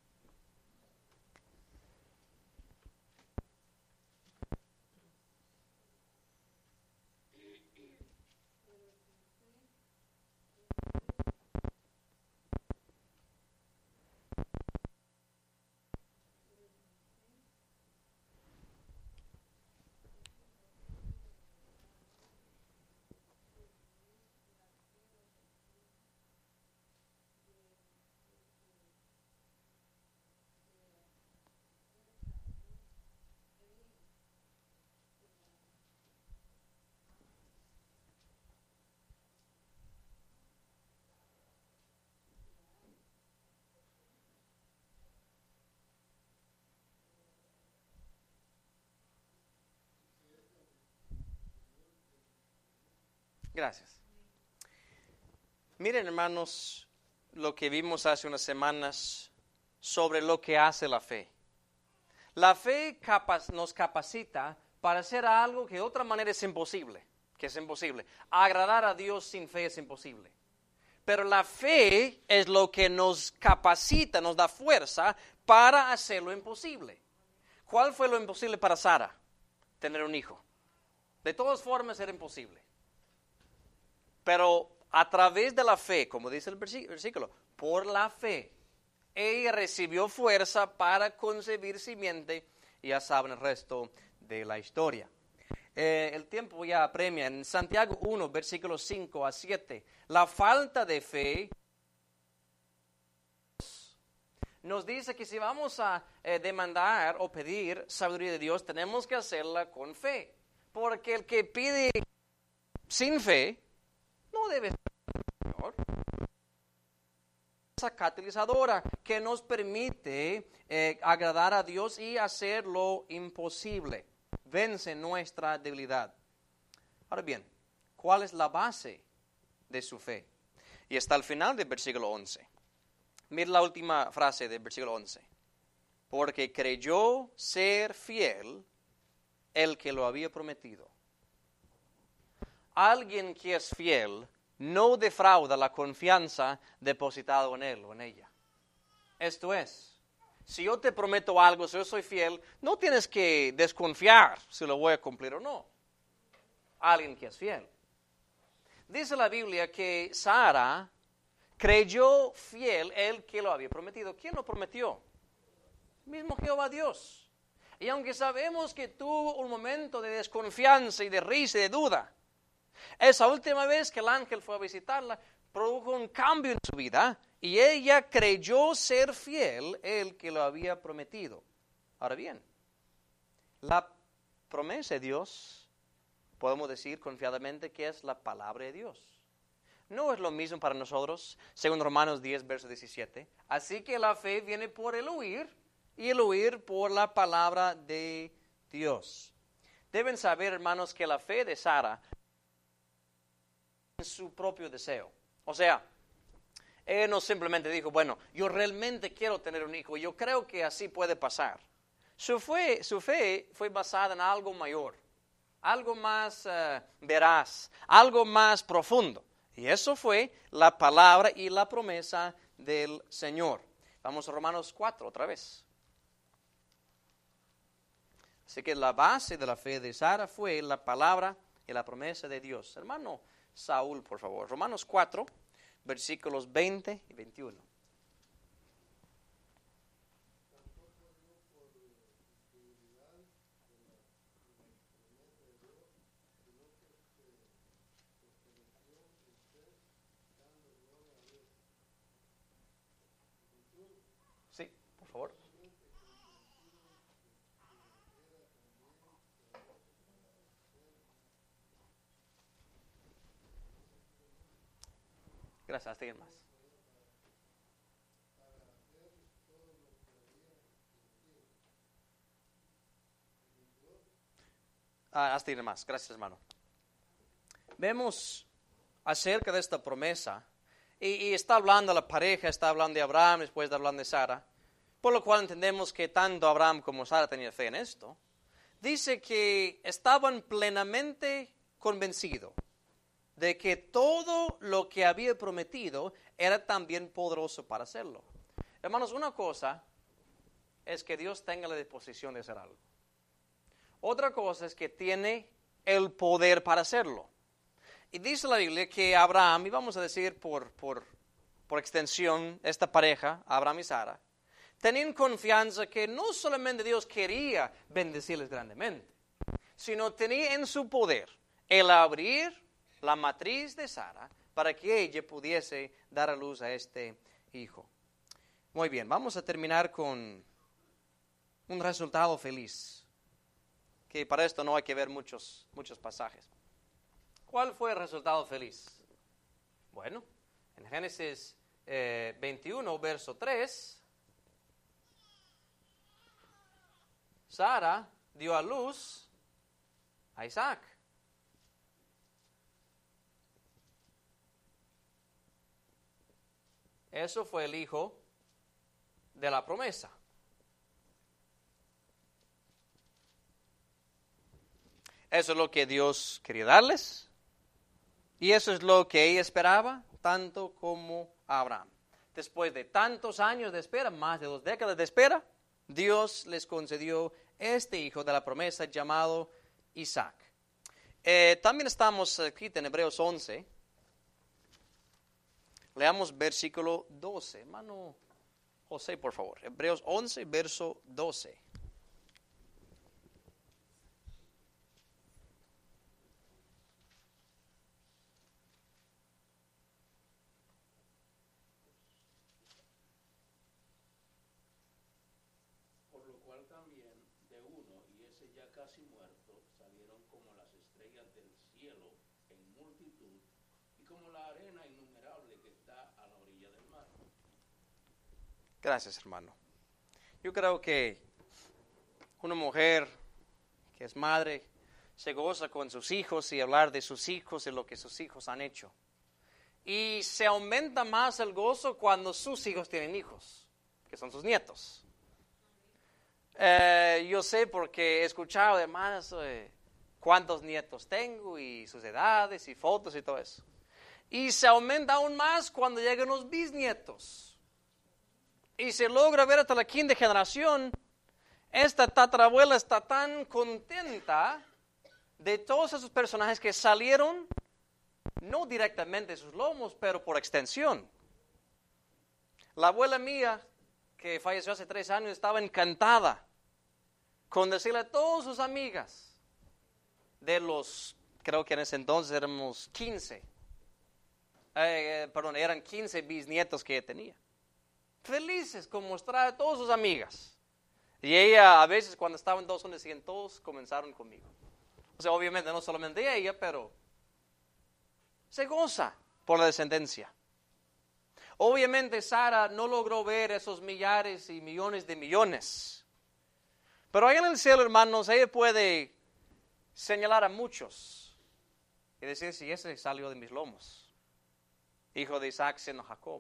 Gracias. Miren, hermanos, lo que vimos hace unas semanas sobre lo que hace la fe. La fe nos capacita para hacer algo que de otra manera es imposible, Agradar a Dios sin fe es imposible. Pero la fe es lo que nos capacita, nos da fuerza para hacer lo imposible. ¿Cuál fue lo imposible para Sara? Tener un hijo. De todas formas era imposible. Pero a través de la fe, como dice el versículo, por la fe, ella recibió fuerza para concebir simiente, y ya saben el resto de la historia. El tiempo ya apremia. En Santiago 1, versículos 5 a 7, la falta de fe nos dice que si vamos a demandar o pedir sabiduría de Dios, tenemos que hacerla con fe. Porque el que pide sin fe, no debe ser Señor. Esa catalizadora que nos permite agradar a Dios y hacer lo imposible. Vence nuestra debilidad. Ahora bien, ¿cuál es la base de su fe? Y está al final del versículo 11. Mira la última frase del versículo 11. Porque creyó ser fiel el que lo había prometido. Alguien que es fiel no defrauda la confianza depositada en él o en ella. Esto es, si yo te prometo algo, si yo soy fiel, no tienes que desconfiar si lo voy a cumplir o no. Alguien que es fiel. Dice la Biblia que Sara creyó fiel el que lo había prometido. ¿Quién lo prometió? Mismo Jehová Dios. Y aunque sabemos que tuvo un momento de desconfianza y de risa y de duda, esa última vez que el ángel fue a visitarla, produjo un cambio en su vida y ella creyó ser fiel el que lo había prometido. Ahora bien, la promesa de Dios, podemos decir confiadamente que es la palabra de Dios. No es lo mismo para nosotros, según Romanos 10, verso 17. Así que la fe viene por el oír y el oír por la palabra de Dios. Deben saber, hermanos, que la fe de Sara es su propio deseo. O sea, ella no simplemente dijo, bueno, yo realmente quiero tener un hijo, yo creo que así puede pasar. Su fe fue basada en algo mayor, algo más veraz, algo más profundo. Y eso fue la palabra y la promesa del Señor. Vamos a Romanos 4 otra vez. Así que la base de la fe de Sara fue la palabra y la promesa de Dios. Hermano Saúl, por favor. Romanos 4, versículos 20 y 21. Sí, por favor. Gracias, ¿alguien más? Hasta ir más. Gracias, hermano. Vemos acerca de esta promesa, y está hablando la pareja, está hablando de Abraham, después de hablar de Sara, por lo cual entendemos que tanto Abraham como Sara tenían fe en esto. Dice que estaban plenamente convencidos de que todo lo que había prometido era también poderoso para hacerlo. Hermanos, una cosa es que Dios tenga la disposición de hacer algo. Otra cosa es que tiene el poder para hacerlo. Y dice la Biblia que Abraham, y vamos a decir por extensión, esta pareja, Abraham y Sara, tenían confianza que no solamente Dios quería bendecirles grandemente, sino tenía en su poder el abrir la matriz de Sara para que ella pudiese dar a luz a este hijo. Muy bien, vamos a terminar con un resultado feliz, que para esto no hay que ver muchos pasajes. ¿Cuál fue el resultado feliz? Bueno, en Génesis 21, verso 3, Sara dio a luz a Isaac. Eso fue el hijo de la promesa. Eso es lo que Dios quería darles. Y eso es lo que ella esperaba, tanto como Abraham. Después de tantos años de espera, más de 2 décadas de espera, Dios les concedió este hijo de la promesa llamado Isaac. También estamos aquí en Hebreos 11. Leamos versículo 12. Hermano José, por favor. Hebreos 11, verso 12. Por lo cual también de uno, y ese ya casi muerto, salieron como las estrellas del cielo en multitud, y como la arena innumerable que está a la orilla del mar. Gracias, hermano. Yo creo que una mujer que es madre se goza con sus hijos y hablar de sus hijos y lo que sus hijos han hecho. Y se aumenta más el gozo cuando sus hijos tienen hijos, que son sus nietos. Yo sé porque he escuchado de hermanas cuántos nietos tengo y sus edades y fotos y todo eso. Y se aumenta aún más cuando llegan los bisnietos. Y se logra ver hasta la quinta generación. Esta tatarabuela está tan contenta de todos esos personajes que salieron, no directamente de sus lomos, pero por extensión. La abuela mía, que falleció hace 3 años, estaba encantada con decirle a todas sus amigas, de los, creo que en ese entonces éramos 15, eran 15 bisnietos que ella tenía. Felices con mostrar a todas sus amigas. Y ella, a veces cuando estaban todos donde siguen, todos comenzaron conmigo. O sea, obviamente no solamente ella, pero se goza por la descendencia. Obviamente Sara no logró ver esos millares y millones de millones. Pero ahí en el cielo, hermanos, ella puede señalar a muchos y decir, si ese salió de mis lomos. Hijo de Isaac siendo Jacob.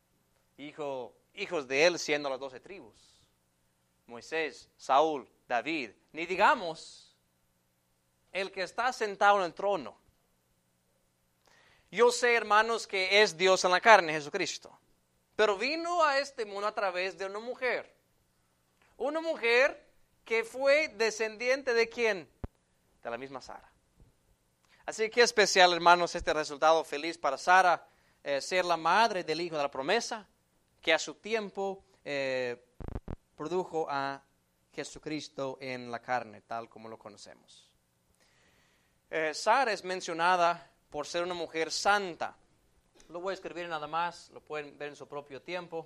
Hijos de él siendo las 12 tribus. Moisés, Saúl, David. Ni digamos el que está sentado en el trono. Yo sé, hermanos, que es Dios en la carne, Jesucristo. pero vino a este mundo a través de una mujer. Una mujer que fue descendiente ¿de quién? De la misma Sara. Así que especial, hermanos, este resultado feliz para Sara, ser la madre del hijo de la promesa, que a su tiempo produjo a Jesucristo en la carne, tal como lo conocemos. Sara es mencionada por ser una mujer santa. Lo voy a escribir nada más, lo pueden ver en su propio tiempo.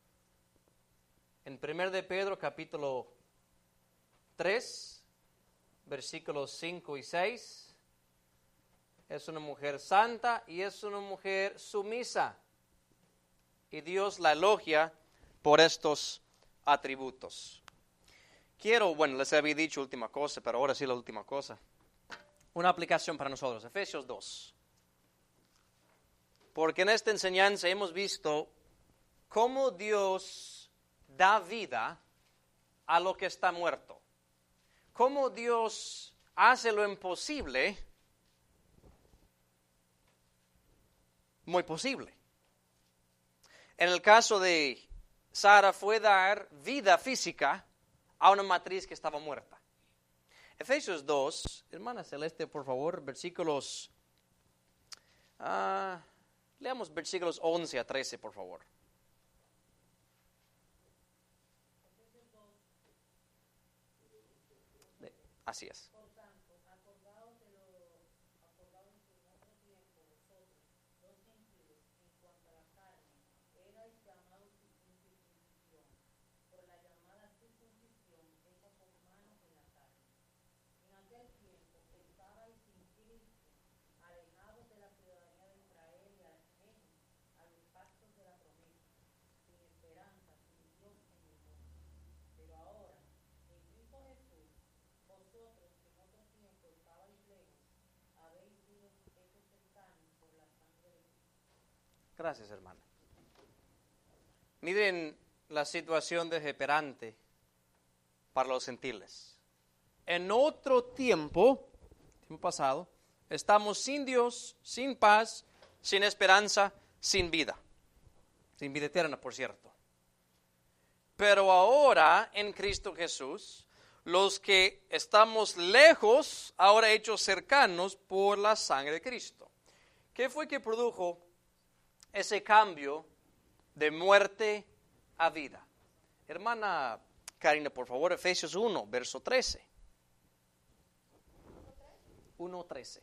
En 1 de Pedro, capítulo 3, versículos 5 y 6, es una mujer santa y es una mujer sumisa. Y Dios la elogia por estos atributos. Les había dicho última cosa, pero ahora sí la última cosa. Una aplicación para nosotros, Efesios 2. Porque en esta enseñanza hemos visto cómo Dios da vida a lo que está muerto. Cómo Dios hace lo imposible muy posible. En el caso de Sara fue dar vida física a una matriz que estaba muerta. Efesios 2, hermana Celeste, por favor, leamos versículos 11 a 13, por favor. Así es. Por tanto, acordaos de lo acordado en otro tiempo vosotros, los gentiles, en cuanto a la carne, erais llamados sin circuncisión, por la llamada circuncisión hecha con manos en la carne. En aquel tiempo estabais sin Cristo, alejados de la ciudadanía de Israel y ajenos a los pactos de la promesa, sin esperanza, sin Dios en el mundo. Pero ahora, en Cristo Jesús, vosotros que en otro tiempo estabais lejos, habéis sido hechos cercanos por la sangre de Cristo. Gracias, hermana. Miren la situación desesperante para los gentiles. En otro tiempo pasado, estamos sin Dios, sin paz, sin esperanza, sin vida. Sin vida eterna, por cierto. Pero ahora, en Cristo Jesús, los que estamos lejos, ahora hechos cercanos por la sangre de Cristo. ¿Qué fue que produjo ese cambio de muerte a vida? Hermana Karina, por favor, Efesios 1, verso 13. 1:13.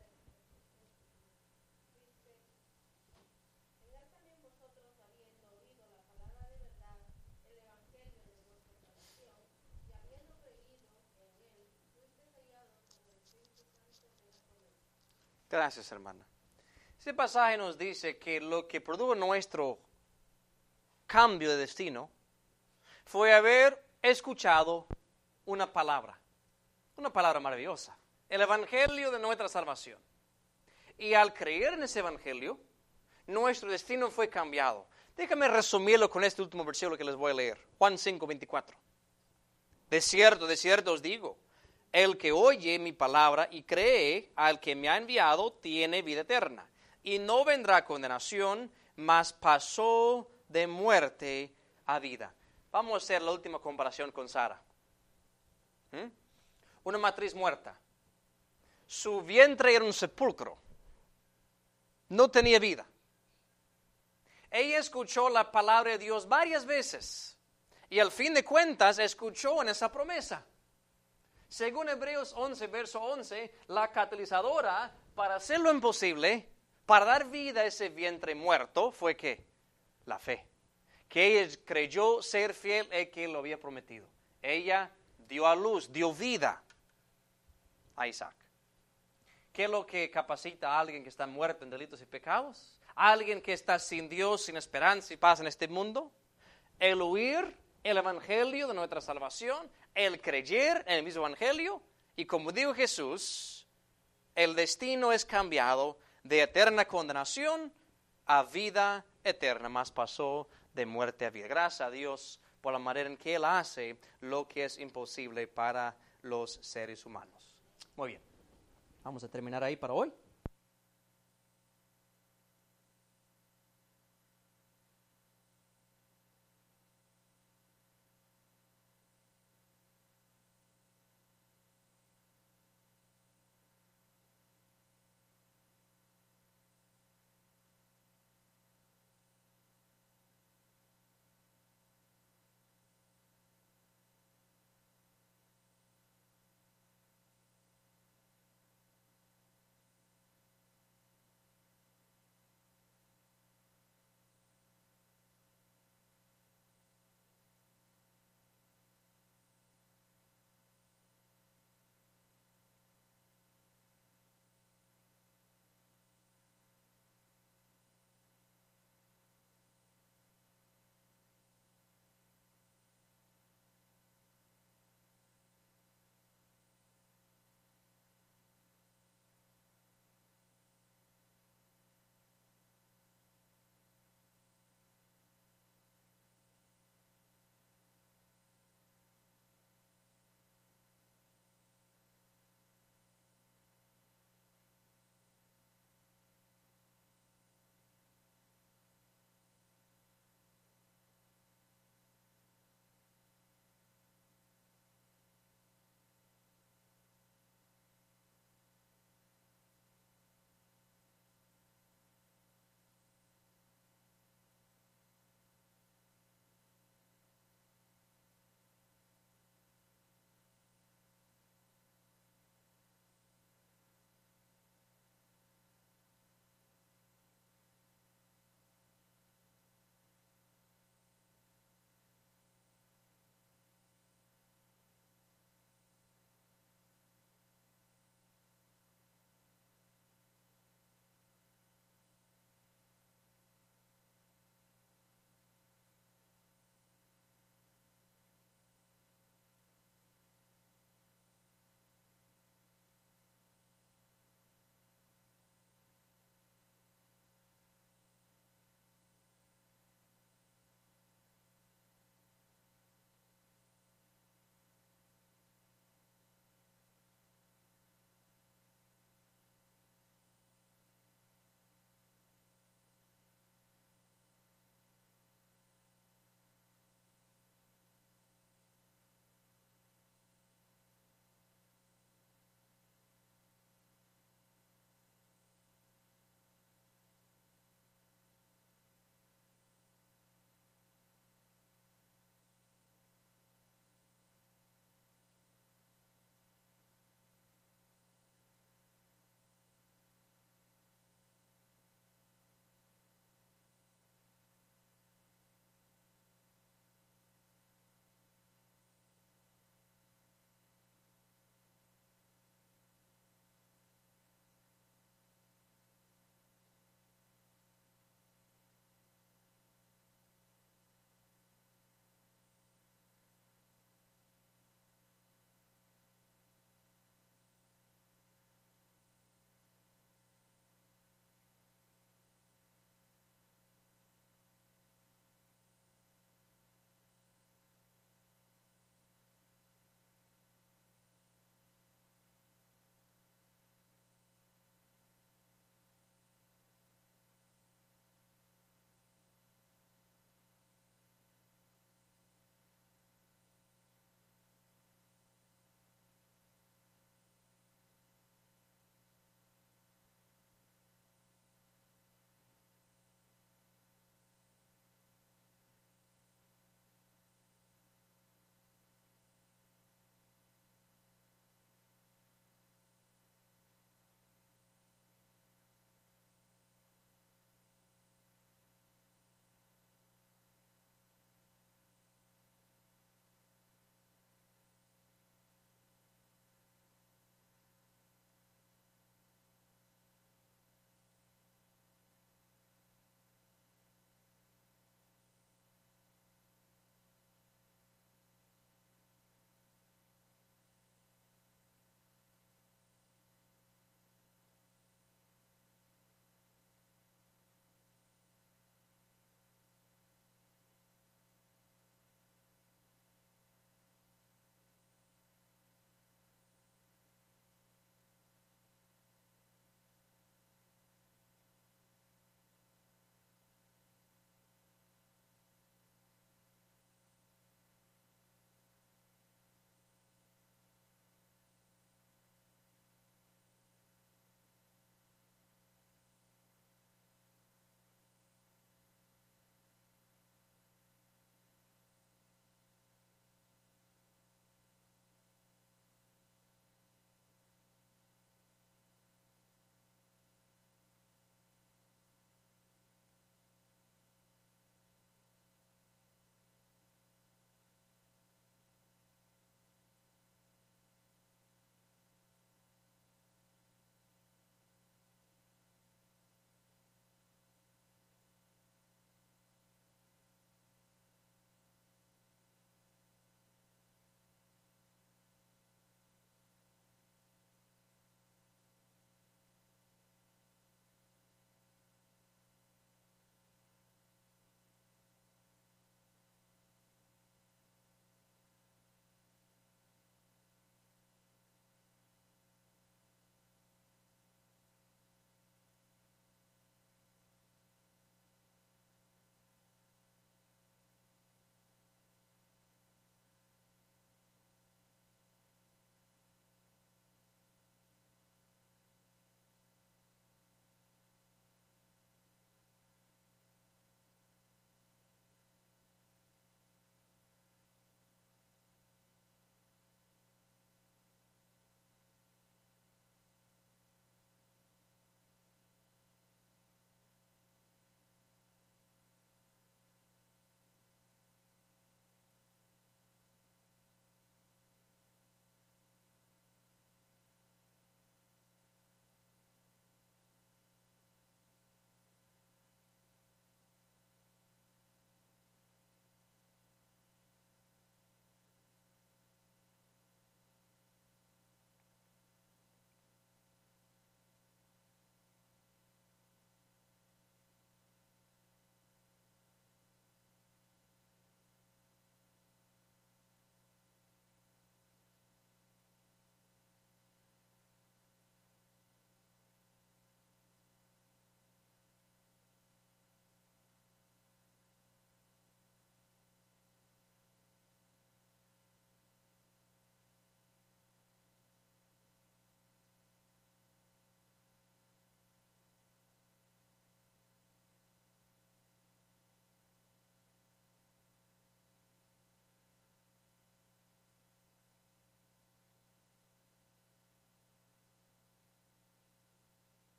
Gracias, hermana. Este pasaje nos dice que lo que produjo nuestro cambio de destino fue haber escuchado una palabra maravillosa, el evangelio de nuestra salvación. Y al creer en ese evangelio, nuestro destino fue cambiado. Déjame resumirlo con este último versículo que les voy a leer, Juan 5:24. De cierto os digo, el que oye mi palabra y cree al que me ha enviado tiene vida eterna, y no vendrá condenación, mas pasó de muerte a vida. Vamos a hacer la última comparación con Sara. Una matriz muerta. Su vientre era un sepulcro. No tenía vida. Ella escuchó la palabra de Dios varias veces, y al fin de cuentas escuchó en esa promesa. Según Hebreos 11, verso 11, la catalizadora para hacer lo imposible, para dar vida a ese vientre muerto, fue ¿qué? La fe. Que ella creyó ser fiel el que lo había prometido. Ella dio a luz, dio vida a Isaac. ¿Qué es lo que capacita a alguien que está muerto en delitos y pecados? ¿A alguien que está sin Dios, sin esperanza y paz en este mundo? El oír el evangelio de nuestra salvación, el creer en el mismo evangelio, y como dijo Jesús, el destino es cambiado de eterna condenación a vida eterna, más pasó de muerte a vida. Gracias a Dios por la manera en que Él hace lo que es imposible para los seres humanos. Muy bien, vamos a terminar ahí para hoy.